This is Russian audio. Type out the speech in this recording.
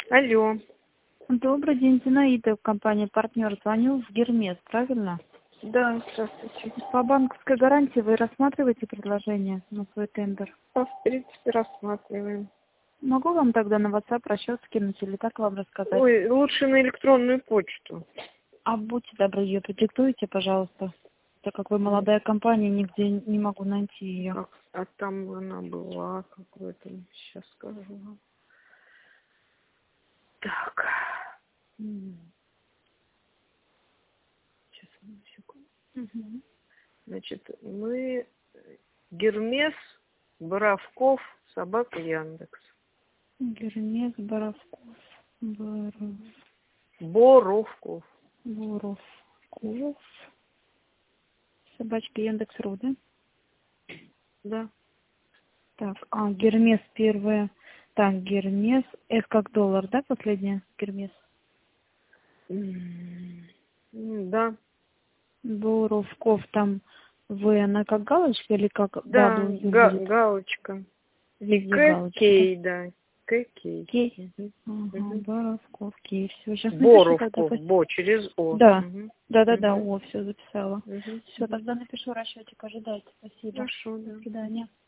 Алло. Добрый день, Зинаида, компания «Партнер». Звоню в Гермес, правильно? Да, здравствуйте. По банковской гарантии вы рассматриваете предложение на свой тендер? В принципе, рассматриваем. Могу вам тогда на WhatsApp расчет скинуть или так вам рассказать? Ой, лучше на электронную почту. А будьте добры, ее продиктуйте, пожалуйста. Так как вы молодая компания, нигде не могу найти ее. Как? А там она была какой-то. Сейчас скажу вам. Так. Сейчас, одну секунду. Угу. Значит, мы Гермес, Боровков, собака Яндекс. Гермес, Боровков, Боровков. Боровков, собачка Яндекс.ру, да? Да. Так, Гермес первая. Так, Гермес, С как доллар, да, последняя? Гермес. Да. Боровков, там В, она как галочка или как Да, W будет? галочка. Везде К, галочка. Кей, да. К, Кей. Кей. Мгм. Ага, Мгм. Боровков, Кей. Все, сейчас напишу тогда. Боровков, Бо, через О. Да, Мгм. да, Мгм. О, все записала. Мгм. Все, тогда напишу расчетик, ожидайте. Спасибо. Хорошо, да. До свидания.